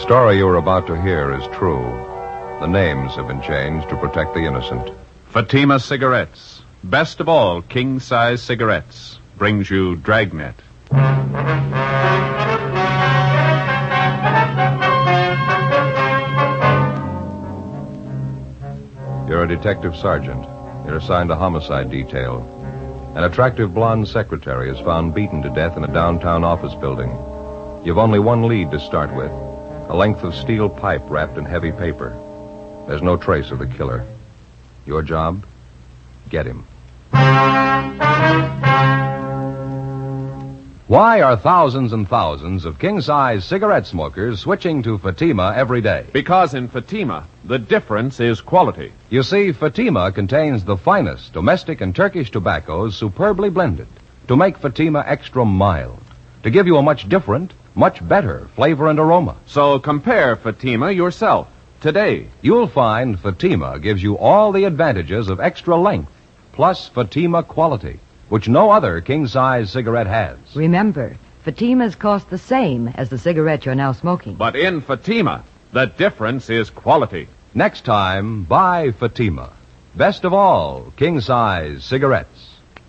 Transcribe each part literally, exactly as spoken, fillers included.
story you are about to hear is true. The names have been changed to protect the innocent. Fatima Cigarettes, best of all king-size cigarettes, brings you Dragnet. You're a detective sergeant. You're assigned a homicide detail. An attractive blonde secretary is found beaten to death in a downtown office building. You've only one lead to start with, a length of steel pipe wrapped in heavy paper. There's no trace of the killer. Your job? Get him. Why are thousands and thousands of king-size cigarette smokers switching to Fatima every day? Because in Fatima, the difference is quality. You see, Fatima contains the finest domestic and Turkish tobaccos superbly blended to make Fatima extra mild, to give you a much different, much better flavor and aroma. So compare Fatima yourself today. You'll find Fatima gives you all the advantages of extra length, plus Fatima quality, which no other king-size cigarette has. Remember, Fatimas cost the same as the cigarette you're now smoking. But in Fatima, the difference is quality. Next time, buy Fatima. Best of all, king-size cigarettes.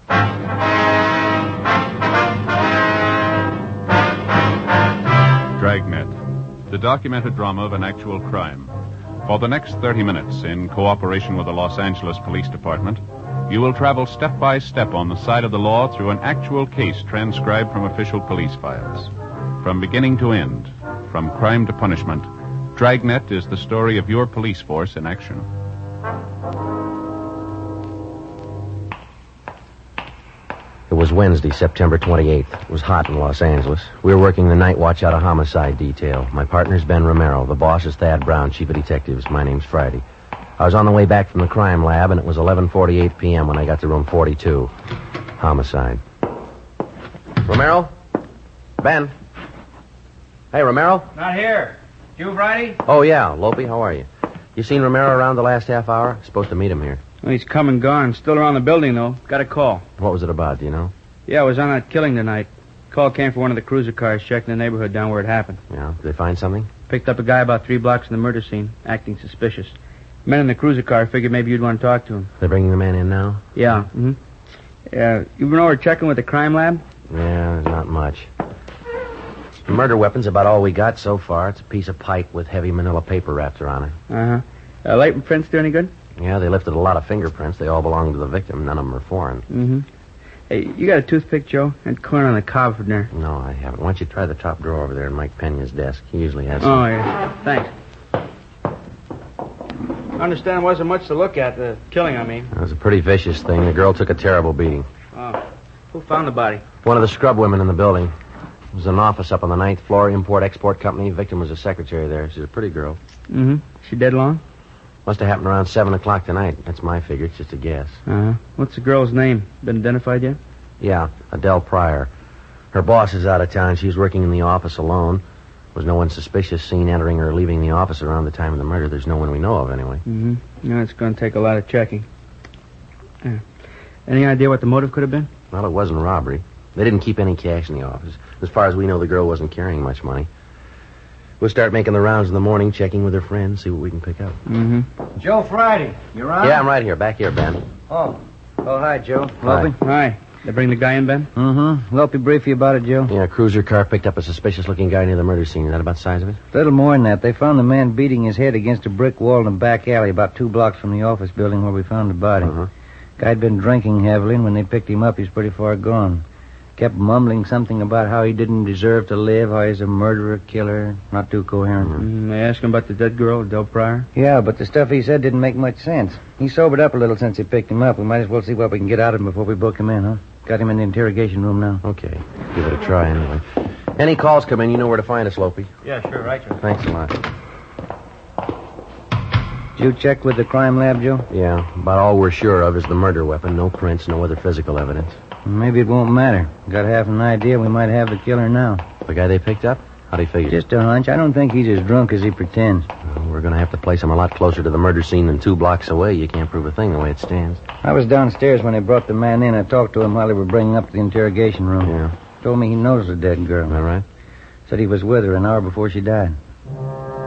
Dragnet, the documented drama of an actual crime. For the next thirty minutes, in cooperation with the Los Angeles Police Department, you will travel step by step on the side of the law through an actual case transcribed from official police files. From beginning to end, from crime to punishment, Dragnet is the story of your police force in action. It was Wednesday, September twenty-eighth. It was hot in Los Angeles. We were working the night watch out of homicide detail. My partner's Ben Romero. The boss is Thad Brown, chief of detectives. My name's Friday. I was on the way back from the crime lab, and it was eleven forty-eight p.m. when I got to room forty-two. Homicide. Romero? Ben? Hey, Romero? Not here. You, Friday? Oh, yeah. Lopey, how are you? You seen Romero around the last half hour? Supposed to meet him here. Well, he's come and gone. Still around the building, though. Got a call. What was it about, do you know? Yeah, I was on that killing tonight. Call came from one of the cruiser cars checking the neighborhood down where it happened. Yeah. Did they find something? Picked up a guy about three blocks from the murder scene, acting suspicious. Men in the cruiser car figured maybe you'd want to talk to him. They're bringing the man in now? Yeah. Mm-hmm. Yeah. You been over checking with the crime lab? Yeah, there's not much. The murder weapon's about all we got so far. It's a piece of pipe with heavy manila paper wrapped around it. Uh-huh. Uh, light prints do any good? Yeah, they lifted a lot of fingerprints. They all belong to the victim. None of them are foreign. Mm-hmm. Hey, you got a toothpick, Joe? And corn on the cob from there. No, I haven't. Why don't you try the top drawer over there in Mike Pena's desk? He usually has Oh, some. yeah. Thanks. I understand there wasn't much to look at, the killing, I mean. It was a pretty vicious thing. The girl took a terrible beating. Oh. Who found the body? One of the scrub women in the building. It was an office up on the ninth floor, import-export company. Victim was a secretary there. She's a pretty girl. Mm-hmm. She dead long? Must have happened around seven o'clock tonight. That's my figure. It's just a guess. Uh-huh. What's the girl's name? Been identified yet? Yeah, Adele Pryor. Her boss is out of town. She's working in the office alone. There was no one suspicious seen entering or leaving the office around the time of the murder. There's no one we know of, anyway. Mm-hmm. Yeah, it's going to take a lot of checking. Yeah. Any idea what the motive could have been? Well, it wasn't robbery. They didn't keep any cash in the office. As far as we know, the girl wasn't carrying much money. We'll start making the rounds in the morning, checking with her friends, see what we can pick up. Mm-hmm. Joe Friday, you around? Yeah, I'm right here. Back here, Ben. Oh. Oh, hi, Joe. Hi. Lopey? Hi. They bring the guy in, Ben? Mm-hmm. Lopey brief you about it, Joe? Yeah, a cruiser car picked up a suspicious-looking guy near the murder scene. Is that about the size of it? A little more than that. They found the man beating his head against a brick wall in a back alley about two blocks from the office building where we found the body. Uh-huh. Guy'd been drinking heavily, and when they picked him up, he's pretty far gone. Kept mumbling something about how he didn't deserve to live, how he's a murderer, killer. Not too coherent. Mm, they asked him about the dead girl, Adele Pryor? Yeah, but the stuff he said didn't make much sense. He sobered up a little since he picked him up. We might as well see what we can get out of him before we book him in, huh? Got him in the interrogation room now. Okay. Give it a try anyway. Any calls come in, you know where to find us, Lopey. Yeah, sure, right, Joe. Thanks a lot. Did you check with the crime lab, Joe? Yeah, about all we're sure of is the murder weapon. No prints, no other physical evidence. Maybe it won't matter. Got half an idea we might have the killer now. The guy they picked up? How'd he figure? Just a hunch. I don't think he's as drunk as he pretends. Well, we're going to have to place him a lot closer to the murder scene than two blocks away. You can't prove a thing the way it stands. I was downstairs when they brought the man in. I talked to him while they were bringing up the interrogation room. Yeah. Told me he knows the dead girl. Am I right? Said he was with her an hour before she died.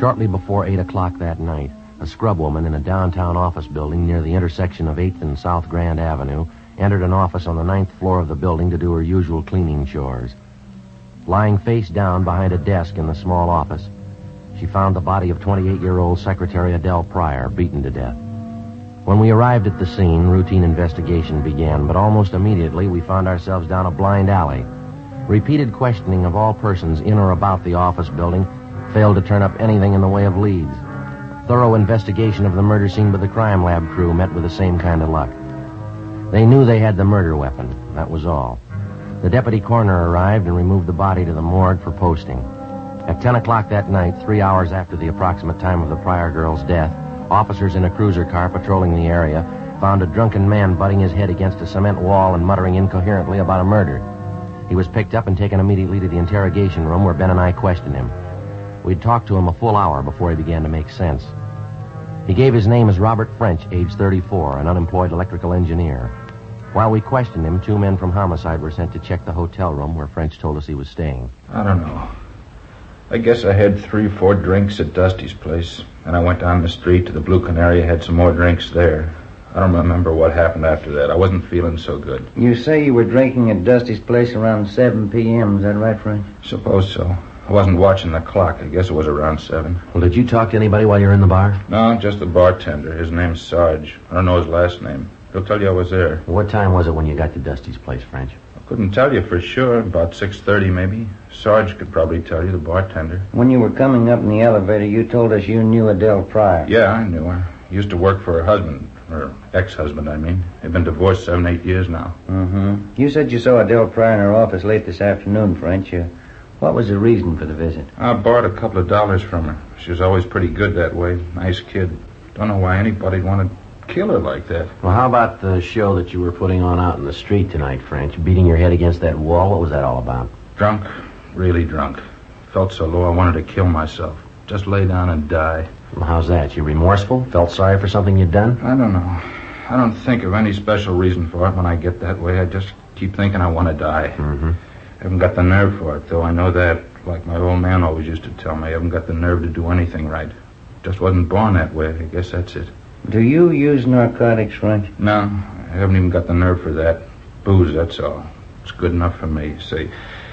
Shortly before eight o'clock that night, a scrub woman in a downtown office building near the intersection of eighth and South Grand Avenue entered an office on the ninth floor of the building to do her usual cleaning chores. Lying face down behind a desk in the small office, she found the body of twenty-eight-year-old Secretary Adele Pryor, beaten to death. When we arrived at the scene, routine investigation began, but almost immediately we found ourselves down a blind alley. Repeated questioning of all persons in or about the office building failed to turn up anything in the way of leads. Thorough investigation of the murder scene by the crime lab crew met with the same kind of luck. They knew they had the murder weapon. That was all. The deputy coroner arrived and removed the body to the morgue for posting. At ten o'clock that night, three hours after the approximate time of the Pryor girl's death, officers in a cruiser car patrolling the area found a drunken man butting his head against a cement wall and muttering incoherently about a murder. He was picked up and taken immediately to the interrogation room where Ben and I questioned him. We'd talked to him a full hour before he began to make sense. He gave his name as Robert French, age thirty-four, an unemployed electrical engineer. While we questioned him, two men from homicide were sent to check the hotel room where French told us he was staying. I don't know. I guess I had three, four drinks at Dusty's place, and I went down the street to the Blue Canary, had some more drinks there. I don't remember what happened after that. I wasn't feeling so good. You say you were drinking at Dusty's place around seven p.m., is that right, French? Suppose so. I wasn't watching the clock. I guess it was around seven. Well, did you talk to anybody while you were in the bar? No, just the bartender. His name's Sarge. I don't know his last name. He'll tell you I was there. What time was it when you got to Dusty's place, French? I couldn't tell you for sure. About six thirty, maybe. Sarge could probably tell you, the bartender. When you were coming up in the elevator, you told us you knew Adele Pryor. Yeah, I knew her. Used to work for her husband. Her ex-husband, I mean. They've been divorced seven, eight years now. Mm-hmm. You said you saw Adele Pryor in her office late this afternoon, French. Uh, what was the reason for the visit? I borrowed a couple of dollars from her. She was always pretty good that way. Nice kid. Don't know why anybody'd want to kill her like that. Well, how about the show that you were putting on out in the street tonight, French? Beating your head against that wall? What was that all about? Drunk. Really drunk. Felt so low I wanted to kill myself. Just lay down and die. Well, how's that? You remorseful? Felt sorry for something you'd done? I don't know. I don't think of any special reason for it when I get that way. I just keep thinking I want to die. Mm-hmm. I haven't got the nerve for it, though. I know that, like my old man always used to tell me. I haven't got the nerve to do anything right. Just wasn't born that way. I guess that's it. Do you use narcotics, French? No, I haven't even got the nerve for that. Booze, that's all. It's good enough for me. Say,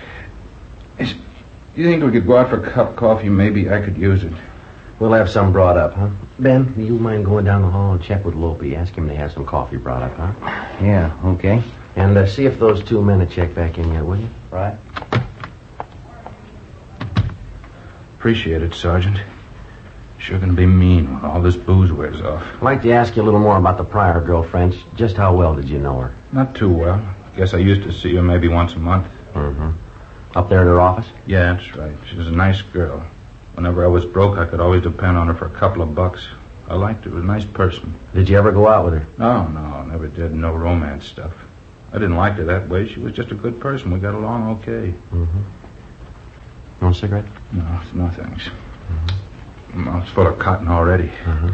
is, you think we could go out for a cup of coffee? Maybe I could use it. We'll have some brought up, huh? Ben, do you mind going down the hall and check with Lopey? Ask him to have some coffee brought up, huh? Yeah, okay. And uh, see if those two men have checked back in yet, will you? Right. Appreciate it, Sergeant. Sure gonna be mean when all this booze wears off. I'd like to ask you a little more about the Pryor girl, French. Just how well did you know her? Not too well. Guess I used to see her maybe once a month. Mm-hmm. Up there at her office? Yeah, that's right. She was a nice girl. Whenever I was broke, I could always depend on her for a couple of bucks. I liked her. She was a nice person. Did you ever go out with her? No, no, never did. No romance stuff. I didn't like her that way. She was just a good person. We got along okay. Mm-hmm. You want a cigarette? No, no thanks. Mm-hmm. Well, it's full of cotton already. Mm-hmm.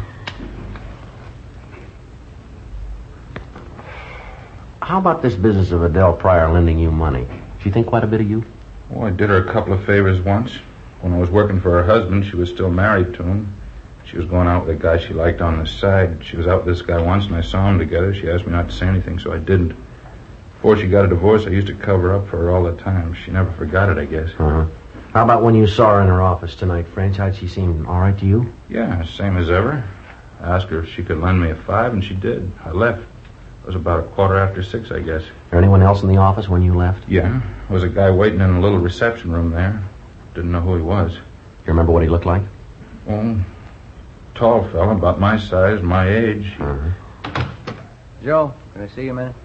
How about this business of Adele Pryor lending you money? She think quite a bit of you? Oh, I did her a couple of favors once. When I was working for her husband, she was still married to him. She was going out with a guy she liked on the side. She was out with this guy once, and I saw them together. She asked me not to say anything, so I didn't. Before she got a divorce, I used to cover up for her all the time. She never forgot it, I guess. Uh-huh. How about when you saw her in her office tonight, French? How'd she seem? All right to you? Yeah, same as ever. I asked her if she could lend me a five, and she did. I left. It was about a quarter after six, I guess. There anyone else in the office when you left? Yeah. There was a guy waiting in a little reception room there. Didn't know who he was. You remember what he looked like? Oh, tall fella, about my size, my age. Uh-huh. Joe, can I see you a minute?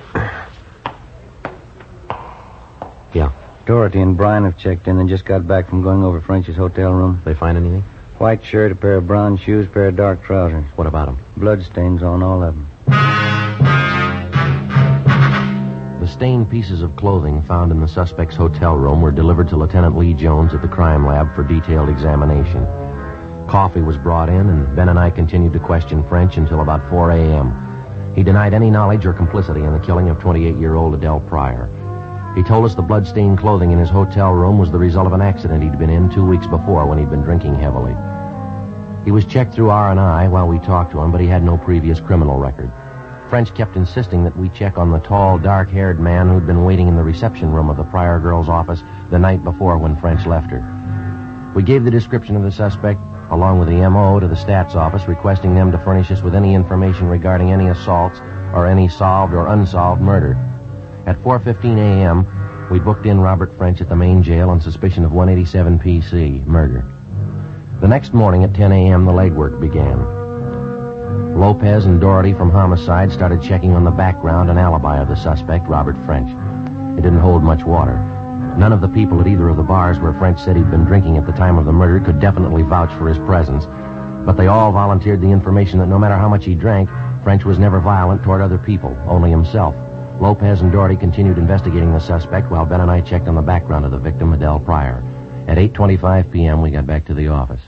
Yeah. Dorothy and Brian have checked in and just got back from going over French's hotel room. They find anything? White shirt, a pair of brown shoes, pair of dark trousers. What about them? Bloodstains on all of them. The stained pieces of clothing found in the suspect's hotel room were delivered to Lieutenant Lee Jones at the crime lab for detailed examination. Coffee was brought in, and Ben and I continued to question French until about four a.m. He denied any knowledge or complicity in the killing of twenty-eight-year-old Adele Pryor. He told us the blood-stained clothing in his hotel room was the result of an accident he'd been in two weeks before when he'd been drinking heavily. He was checked through R and I while we talked to him, but he had no previous criminal record. French kept insisting that we check on the tall, dark-haired man who'd been waiting in the reception room of the Pryor girl's office the night before when French left her. We gave the description of the suspect, along with the M O, to the Stats office, requesting them to furnish us with any information regarding any assaults or any solved or unsolved murder. At four fifteen a.m., we booked in Robert French at the main jail on suspicion of one eighty-seven P C, murder. The next morning at ten a.m., the legwork began. Lopez and Doherty from Homicide started checking on the background and alibi of the suspect, Robert French. It didn't hold much water. None of the people at either of the bars where French said he'd been drinking at the time of the murder could definitely vouch for his presence, but they all volunteered the information that no matter how much he drank, French was never violent toward other people, only himself. Lopez and Doherty continued investigating the suspect while Ben and I checked on the background of the victim, Adele Pryor. At eight twenty-five p.m., we got back to the office.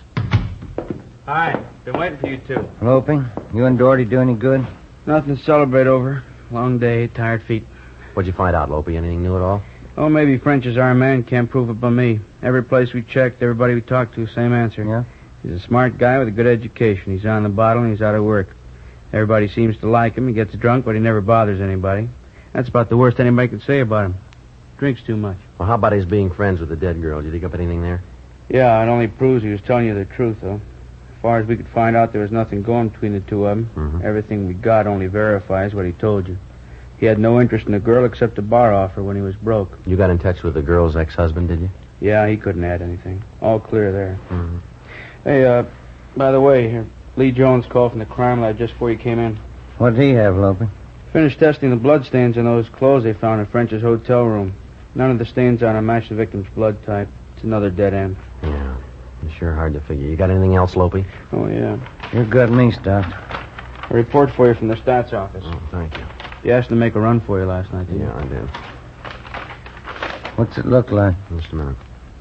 Hi. Been waiting for you two. Loping, you and Doherty do any good? Nothing to celebrate over. Long day, tired feet. What'd you find out, Lopey? Anything new at all? Oh, maybe French is our man. Can't prove it by me. Every place we checked, everybody we talked to, same answer. Yeah? He's a smart guy with a good education. He's on the bottle and he's out of work. Everybody seems to like him. He gets drunk, but he never bothers anybody. That's about the worst anybody can say about him. Drinks too much. Well, how about his being friends with the dead girl? Did you dig up anything there? Yeah, it only proves he was telling you the truth, though. As far as we could find out, there was nothing going between the two of them. Mm-hmm. Everything we got only verifies what he told you. He had no interest in the girl except a bar offer when he was broke. You got in touch with the girl's ex-husband, did you? Yeah, he couldn't add anything. All clear there. Mm-hmm. Hey, uh, by the way, here, Lee Jones called from the crime lab just before you came in. What did he have, Loping? Finished testing the blood stains on those clothes they found in French's hotel room. None of the stains on them match the victim's blood type. It's another dead end. Yeah. It's sure hard to figure. You got anything else, Lopey? Oh, yeah. You got me stopped. A report for you from the Stats office. Oh, thank you. You asked him to make a run for you last night, didn't you? Yeah, I did. What's it look like? Just a minute.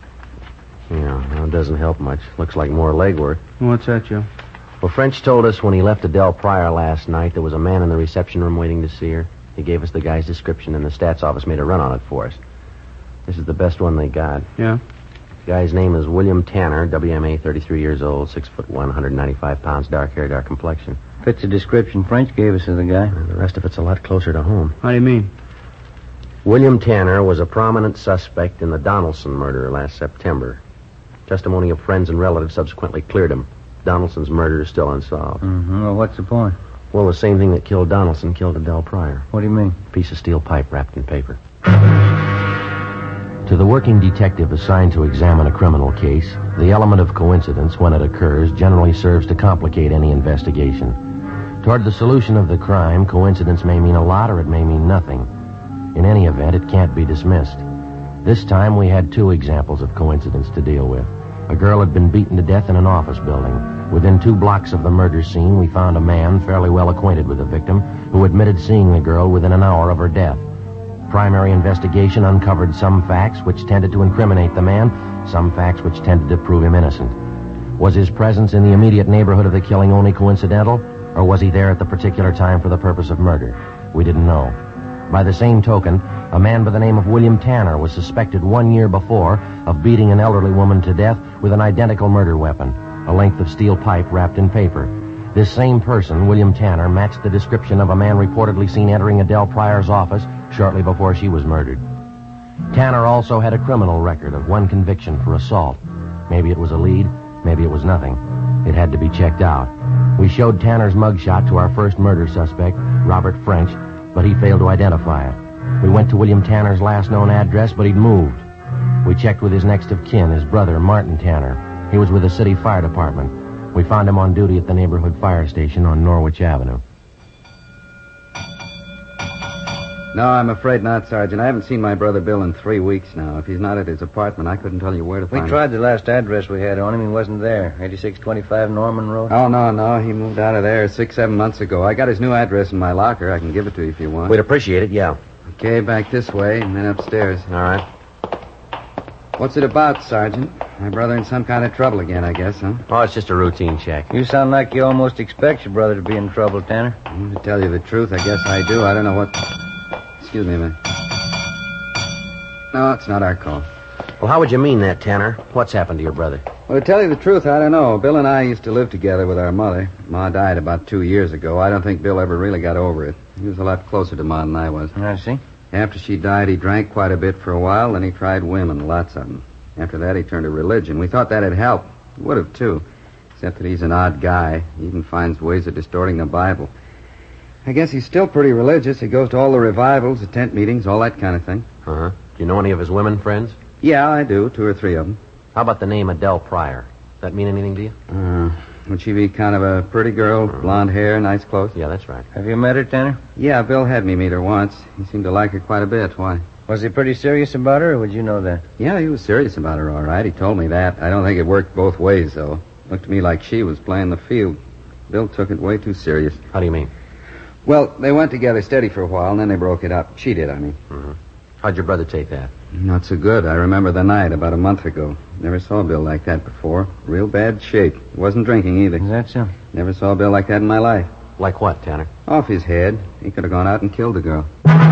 Yeah, well, it doesn't help much. Looks like more legwork. What's that, Joe? Well, French told us when he left Adele Pryor last night there was a man in the reception room waiting to see her. He gave us the guy's description, and the Stats office made a run on it for us. This is the best one they got. Yeah? The guy's name is William Tanner, W M A, thirty-three years old, six foot one, one hundred ninety-five pounds, dark hair, dark complexion. Fits the description French gave us of the guy. And the rest of it's a lot closer to home. How do you mean? William Tanner was a prominent suspect in the Donaldson murder last September. Testimony of friends and relatives subsequently cleared him. Donaldson's murder is still unsolved. Mm-hmm. Well, what's the point? Well, the same thing that killed Donaldson killed Adele Pryor. What do you mean? A piece of steel pipe wrapped in paper. To the working detective assigned to examine a criminal case, the element of coincidence, when it occurs, generally serves to complicate any investigation. Toward the solution of the crime, coincidence may mean a lot or it may mean nothing. In any event, it can't be dismissed. This time we had two examples of coincidence to deal with. A girl had been beaten to death in an office building. Within two blocks of the murder scene, we found a man fairly well acquainted with the victim who admitted seeing the girl within an hour of her death. Primary investigation uncovered some facts which tended to incriminate the man, some facts which tended to prove him innocent. Was his presence in the immediate neighborhood of the killing only coincidental, or was he there at the particular time for the purpose of murder? We didn't know. By the same token, a man by the name of William Tanner was suspected one year before of beating an elderly woman to death with an identical murder weapon, a length of steel pipe wrapped in paper. This same person, William Tanner, matched the description of a man reportedly seen entering Adele Pryor's office shortly before she was murdered. Tanner also had a criminal record of one conviction for assault. Maybe it was a lead, maybe it was nothing. It had to be checked out. We showed Tanner's mugshot to our first murder suspect, Robert French, but he failed to identify it. We went to William Tanner's last known address, but he'd moved. We checked with his next of kin, his brother, Martin Tanner. He was with the city fire department. We found him on duty at the neighborhood fire station on Norwich Avenue. No, I'm afraid not, Sergeant. I haven't seen my brother Bill in three weeks now. If he's not at his apartment, I couldn't tell you where to We find tried him. the last address we had on him. He wasn't there. eighty-six twenty-five Norman Road. Oh, no, no. He moved out of there six, seven months ago. I got his new address in my locker. I can give it to you if you want. We'd appreciate it, yeah. Okay, back this way and then upstairs. All right. What's it about, Sergeant? My brother in some kind of trouble again, I guess, huh? Oh, it's just a routine check. You sound like you almost expect your brother to be in trouble, Tanner. Well, to tell you the truth, I guess I do. I don't know what... Excuse me a minute. No, it's not our call. Well, how would you mean that, Tanner? What's happened to your brother? Well, to tell you the truth, I don't know. Bill and I used to live together with our mother. Ma died about two years ago. I don't think Bill ever really got over it. He was a lot closer to Ma than I was. I see. After she died, he drank quite a bit for a while, then he tried women, lots of them. After that, he turned to religion. We thought that'd help. It would have, too. Except that he's an odd guy. He even finds ways of distorting the Bible. I guess he's still pretty religious. He goes to all the revivals, the tent meetings, all that kind of thing. Uh-huh. Do you know any of his women friends? Yeah, I do. Two or three of them. How about the name Adele Pryor? Does that mean anything to you? Uh, would she be kind of a pretty girl, blonde hair, nice clothes? Yeah, that's right. Have you met her, Tanner? Yeah, Bill had me meet her once. He seemed to like her quite a bit. Why? Was he pretty serious about her, or would you know that? Yeah, he was serious about her, all right. He told me that. I don't think it worked both ways, though. Looked to me like she was playing the field. Bill took it way too serious. How do you mean? Well, they went together steady for a while, and then they broke it up. She did, I mean. Mm-hmm. How'd your brother take that? Not so good. I remember the night about a month ago. Never saw Bill like that before. Real bad shape. Wasn't drinking either. Is that so? Never saw Bill like that in my life. Like what, Tanner? Off his head. He could have gone out and killed the girl.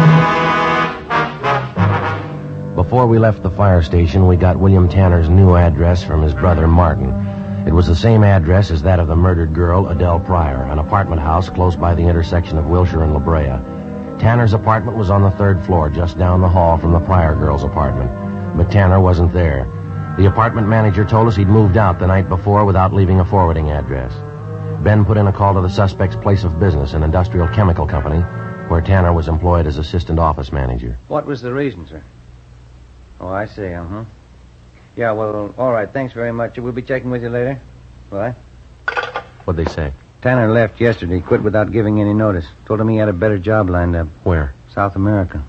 Before we left the fire station, we got William Tanner's new address from his brother, Martin. It was the same address as that of the murdered girl, Adele Pryor, an apartment house close by the intersection of Wilshire and La Brea. Tanner's apartment was on the third floor, just down the hall from the Pryor girl's apartment. But Tanner wasn't there. The apartment manager told us he'd moved out the night before without leaving a forwarding address. Ben put in a call to the suspect's place of business, an industrial chemical company, where Tanner was employed as assistant office manager. What was the reason, sir? Oh, I see, uh-huh. Yeah, well, all right, thanks very much. We'll be checking with you later. Bye. What'd they say? Tanner left yesterday, quit without giving any notice. Told him he had a better job lined up. Where? South America.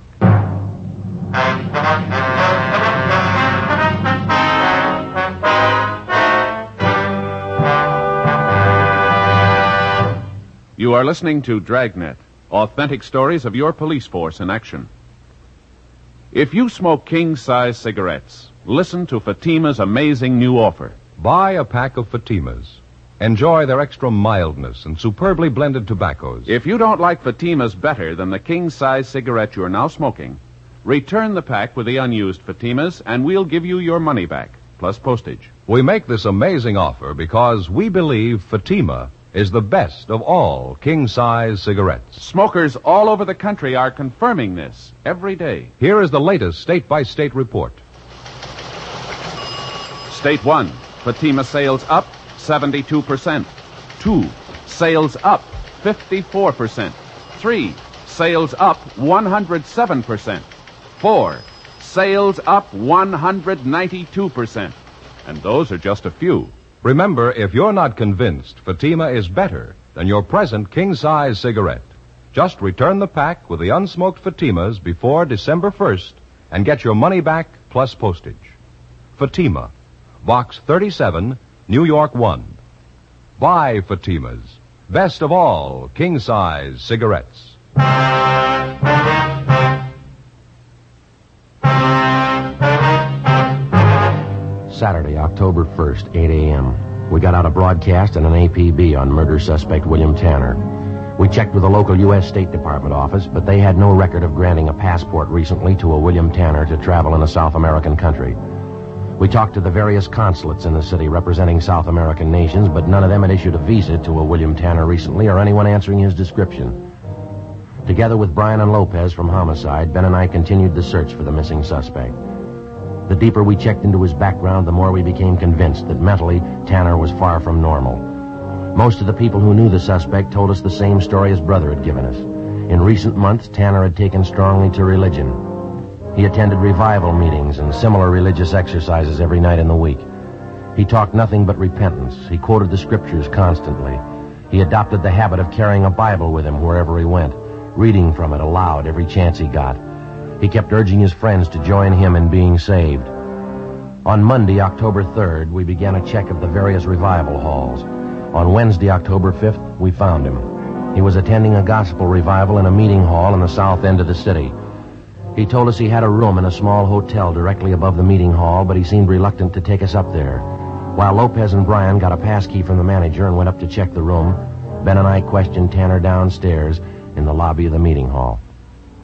You are listening to Dragnet, authentic stories of your police force in action. If you smoke king-size cigarettes, listen to Fatima's amazing new offer. Buy a pack of Fatimas. Enjoy their extra mildness and superbly blended tobaccos. If you don't like Fatimas better than the king-size cigarette you're now smoking, return the pack with the unused Fatimas and we'll give you your money back, plus postage. We make this amazing offer because we believe Fatima is the best of all king-size cigarettes. Smokers all over the country are confirming this every day. Here is the latest state-by-state report. State one, Fatima sales up seventy-two percent. Two, sales up fifty-four percent. Three, sales up one hundred seven percent. Four, sales up one hundred ninety-two percent. And those are just a few. Remember, if you're not convinced Fatima is better than your present king-size cigarette, just return the pack with the unsmoked Fatimas before December first and get your money back plus postage. Fatima, Box thirty-seven, New York one. Buy Fatimas, best of all king-size cigarettes. Saturday, October first, eight a.m. We got out a broadcast and an A P B on murder suspect William Tanner. We checked with the local U S State Department office, but they had no record of granting a passport recently to a William Tanner to travel in a South American country. We talked to the various consulates in the city representing South American nations, but none of them had issued a visa to a William Tanner recently or anyone answering his description. Together with Brian and Lopez from Homicide, Ben and I continued the search for the missing suspect. The deeper we checked into his background, the more we became convinced that mentally, Tanner was far from normal. Most of the people who knew the suspect told us the same story his brother had given us. In recent months, Tanner had taken strongly to religion. He attended revival meetings and similar religious exercises every night in the week. He talked nothing but repentance. He quoted the scriptures constantly. He adopted the habit of carrying a Bible with him wherever he went, reading from it aloud every chance he got. He kept urging his friends to join him in being saved. On Monday, October third, we began a check of the various revival halls. On Wednesday, October fifth, we found him. He was attending a gospel revival in a meeting hall in the south end of the city. He told us he had a room in a small hotel directly above the meeting hall, but he seemed reluctant to take us up there. While Lopez and Brian got a pass key from the manager and went up to check the room, Ben and I questioned Tanner downstairs in the lobby of the meeting hall.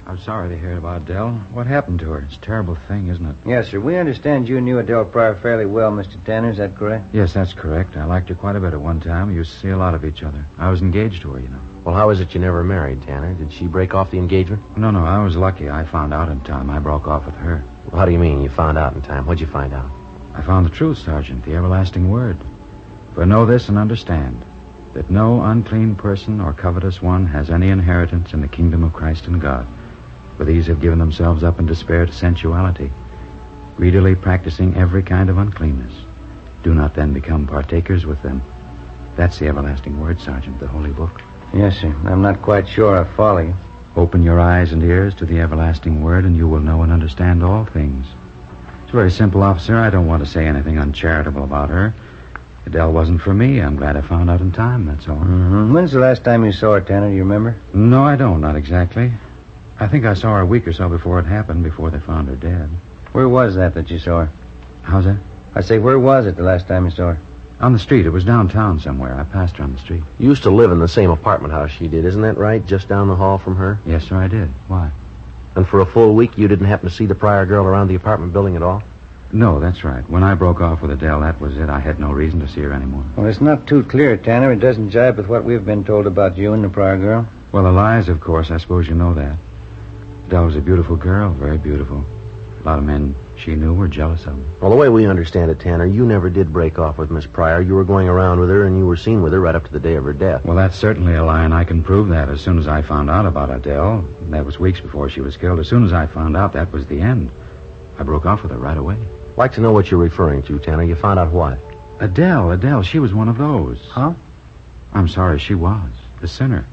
I'm sorry to hear about Adele. What happened to her? It's a terrible thing, isn't it? Yes, sir. We understand you knew Adele Pryor fairly well, Mister Tanner. Is that correct? Yes, that's correct. I liked her quite a bit at one time. We used to see a lot of each other. I was engaged to her, you know. Well, how is it you never married, Tanner? Did she break off the engagement? No, no, I was lucky. I found out in time. I broke off with her. Well, how do you mean you found out in time? What'd you find out? I found the truth, Sergeant, the everlasting word. For know this and understand, that no unclean person or covetous one has any inheritance in the kingdom of Christ and God. For these have given themselves up in despair to sensuality, greedily practicing every kind of uncleanness. Do not then become partakers with them. That's the everlasting word, Sergeant, the holy book. Yes, sir. I'm not quite sure I follow you. Open your eyes and ears to the everlasting word, and you will know and understand all things. It's very simple, officer. I don't want to say anything uncharitable about her. Adele wasn't for me. I'm glad I found out in time, that's all. Mm-hmm. When's the last time you saw her, Tanner? Do you remember? No, I don't, not exactly. I think I saw her a week or so before it happened, before they found her dead. Where was that that you saw her? How's that? I say, where was it the last time you saw her? On the street. It was downtown somewhere. I passed her on the street. You used to live in the same apartment house she did, isn't that right? Just down the hall from her? Yes, sir, I did. Why? And for a full week, you didn't happen to see the Pryor girl around the apartment building at all? No, that's right. When I broke off with Adele, that was it. I had no reason to see her anymore. Well, it's not too clear, Tanner. It doesn't jibe with what we've been told about you and the Pryor girl. Well, the lies, of course. I suppose you know that. Adele was a beautiful girl, very beautiful. A lot of men she knew were jealous of her. Well, the way we understand it, Tanner, you never did break off with Miss Pryor. You were going around with her, and you were seen with her right up to the day of her death. Well, that's certainly a lie, and I can prove that. As soon as I found out about Adele, that was weeks before she was killed, as soon as I found out, that was the end. I broke off with her right away. I'd like to know what you're referring to, Tanner. You found out what? Adele, Adele, she was one of those. Huh? I'm sorry, she was. The sinner.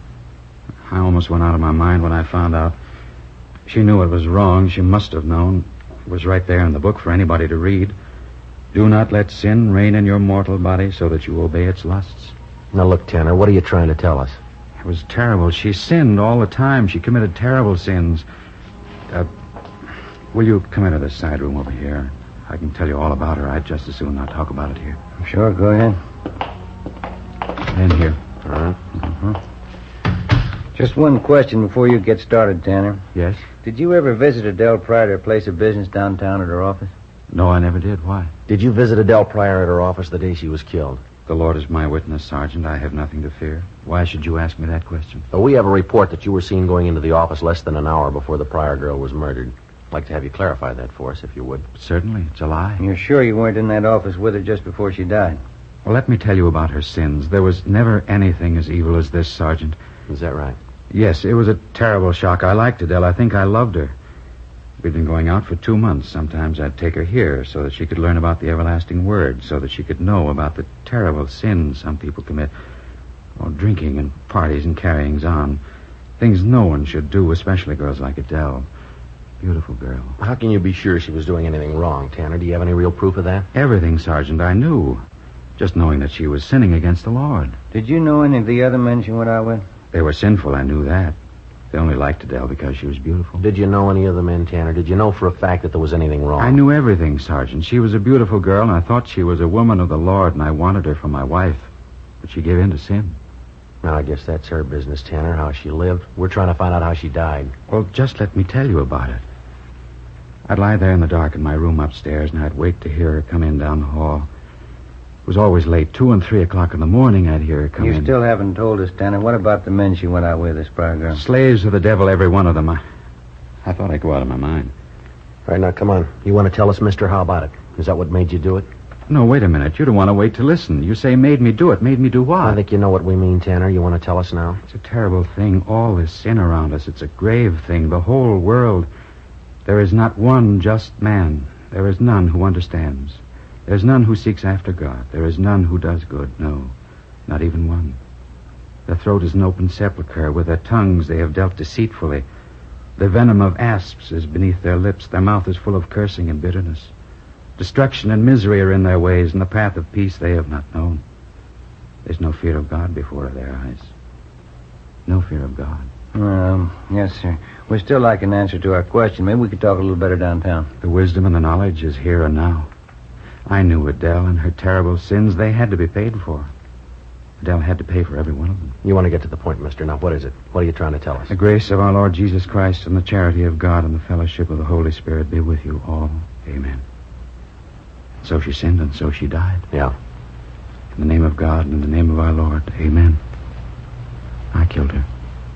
I almost went out of my mind when I found out. She knew it was wrong. She must have known. It was right there in the book for anybody to read. Do not let sin reign in your mortal body so that you obey its lusts. Now, look, Tanner, what are you trying to tell us? It was terrible. She sinned all the time. She committed terrible sins. Uh, will you come into this side room over here? I can tell you all about her. I'd just as soon not talk about it here. Sure, go ahead. In here. All right. Mm-hmm. Just one question before you get started, Tanner. Yes? Did you ever visit Adele Pryor at her place of business downtown at her office? No, I never did. Why? Did you visit Adele Pryor at her office the day she was killed? The Lord is my witness, Sergeant. I have nothing to fear. Why should you ask me that question? Well, we have a report that you were seen going into the office less than an hour before the Pryor girl was murdered. I'd like to have you clarify that for us, if you would. Certainly. It's a lie. You're sure you weren't in that office with her just before she died? Well, let me tell you about her sins. There was never anything as evil as this, Sergeant. Is that right? Yes, it was a terrible shock. I liked Adele. I think I loved her. We'd been going out for two months. Sometimes I'd take her here so that she could learn about the everlasting word, so that she could know about the terrible sins some people commit. Oh, drinking and parties and carryings on. Things no one should do, especially girls like Adele. Beautiful girl. How can you be sure she was doing anything wrong, Tanner? Do you have any real proof of that? Everything, Sergeant, I knew. Just knowing that she was sinning against the Lord. Did you know any of the other men she went out with? They were sinful, I knew that. They only liked Adele because she was beautiful. Did you know any of the men, Tanner? Did you know for a fact that there was anything wrong? I knew everything, Sergeant. She was a beautiful girl, and I thought she was a woman of the Lord, and I wanted her for my wife. But she gave in to sin. Now, I guess that's her business, Tanner, how she lived. We're trying to find out how she died. Well, just let me tell you about it. I'd lie there in the dark in my room upstairs, and I'd wait to hear her come in down the hall. It was always late. Two and three o'clock in the morning, I'd hear her come you in. You still haven't told us, Tanner. What about the men she went out with, this Pryor girl? Slaves of the devil, every one of them. I, I thought I'd go out of my mind. All right, now, come on. You want to tell us, mister, how about it? Is that what made you do it? No, wait a minute. You don't want to wait to listen. You say made me do it. Made me do what? I think you know what we mean, Tanner. You want to tell us now? It's a terrible thing. All this sin around us. It's a grave thing. The whole world. There is not one just man. There is none who understands. There's none who seeks after God. There is none who does good. No, not even one. Their throat is an open sepulchre. With their tongues they have dealt deceitfully. The venom of asps is beneath their lips. Their mouth is full of cursing and bitterness. Destruction and misery are in their ways, and the path of peace they have not known. There's no fear of God before their eyes. No fear of God. Um, yes, sir. We'd still like an answer to our question. Maybe we could talk a little better downtown. The wisdom and the knowledge is here and now. I knew Adele and her terrible sins. They had to be paid for. Adele had to pay for every one of them. You want to get to the point, mister. Now, what is it? What are you trying to tell us? The grace of our Lord Jesus Christ and the charity of God and the fellowship of the Holy Spirit be with you all. Amen. So she sinned and so she died. Yeah. In the name of God and in the name of our Lord. Amen. I killed her.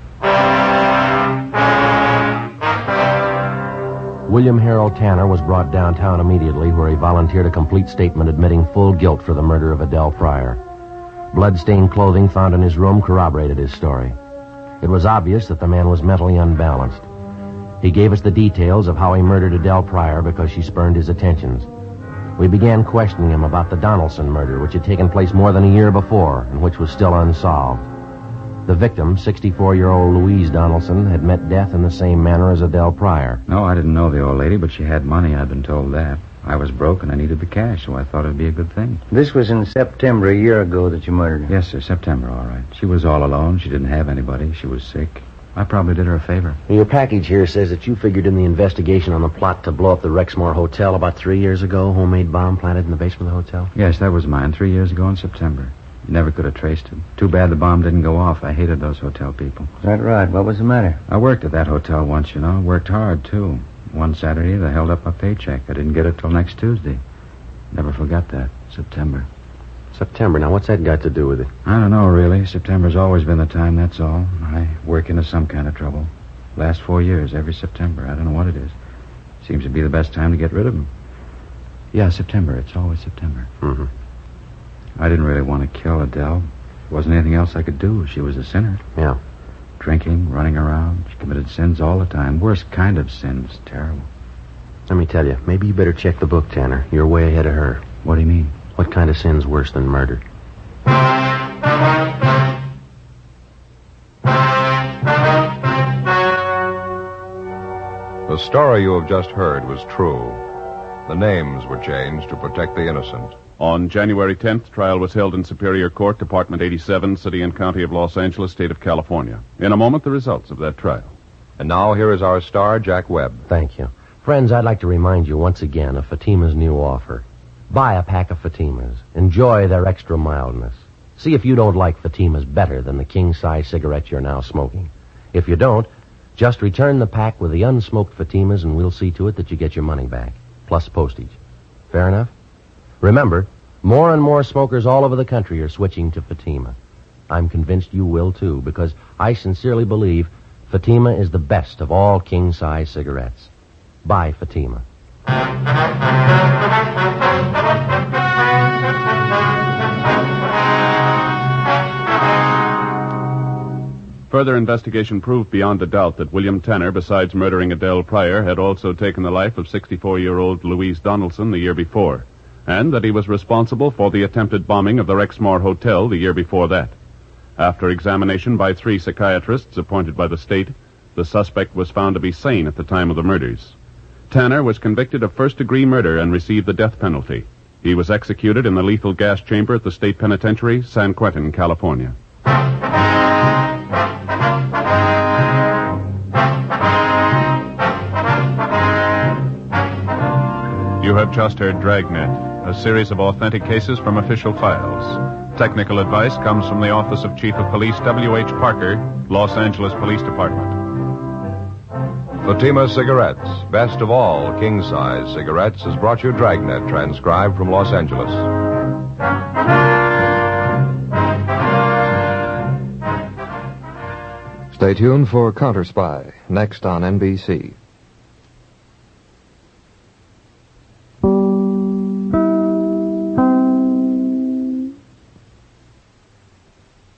William Harold Tanner was brought downtown immediately, where he volunteered a complete statement admitting full guilt for the murder of Adele Pryor. Blood-stained clothing found in his room corroborated his story. It was obvious that the man was mentally unbalanced. He gave us the details of how he murdered Adele Pryor because she spurned his attentions. We began questioning him about the Donaldson murder, which had taken place more than a year before and which was still unsolved. The victim, sixty-four-year-old Louise Donaldson, had met death in the same manner as Adele Pryor. No, I didn't know the old lady, but she had money. I'd been told that. I was broke and I needed the cash, so I thought it'd be a good thing. This was in September, a year ago, that you murdered her. Yes, sir, September, all right. She was all alone. She didn't have anybody. She was sick. I probably did her a favor. Your package here says that you figured in the investigation on the plot to blow up the Rexmore Hotel about three years ago, homemade bomb planted in the basement of the hotel? Yes, that was mine, three years ago in September. You never could have traced it. Too bad the bomb didn't go off. I hated those hotel people. Is that right? What was the matter? I worked at that hotel once, you know. Worked hard, too. One Saturday, they held up my paycheck. I didn't get it till next Tuesday. Never forgot that. September. September. Now, what's that got to do with it? I don't know, really. September's always been the time, that's all. I work into some kind of trouble. Last four years, every September. I don't know what it is. Seems to be the best time to get rid of them. Yeah, September. It's always September. Mm-hmm. I didn't really want to kill Adele. There wasn't anything else I could do. She was a sinner. Yeah. Drinking, running around. She committed sins all the time. Worst kind of sins. Terrible. Let me tell you, maybe you better check the book, Tanner. You're way ahead of her. What do you mean? What kind of sin's worse than murder? The story you have just heard was true. The names were changed to protect the innocent. On January tenth, trial was held in Superior Court, Department eighty-seven, City and County of Los Angeles, State of California. In a moment, the results of that trial. And now here is our star, Jack Webb. Thank you. Friends, I'd like to remind you once again of Fatima's new offer. Buy a pack of Fatimas. Enjoy their extra mildness. See if you don't like Fatimas better than the king-size cigarettes you're now smoking. If you don't, just return the pack with the unsmoked Fatimas and we'll see to it that you get your money back, plus postage. Fair enough? Remember, more and more smokers all over the country are switching to Fatima. I'm convinced you will, too, because I sincerely believe Fatima is the best of all king-size cigarettes. Buy Fatima. Further investigation proved beyond a doubt that William Tanner, besides murdering Adele Pryor, had also taken the life of sixty-four-year-old Louise Donaldson the year before, and that he was responsible for the attempted bombing of the Rexmore Hotel the year before that. After examination by three psychiatrists appointed by the state, the suspect was found to be sane at the time of the murders. Tanner was convicted of first-degree murder and received the death penalty. He was executed in the lethal gas chamber at the state penitentiary, San Quentin, California. You have just heard Dragnet, a series of authentic cases from official files. Technical advice comes from the Office of Chief of Police W H Parker, Los Angeles Police Department. Fatima Cigarettes, best of all king-size cigarettes, has brought you Dragnet, transcribed from Los Angeles. Stay tuned for Counter Spy, next on N B C.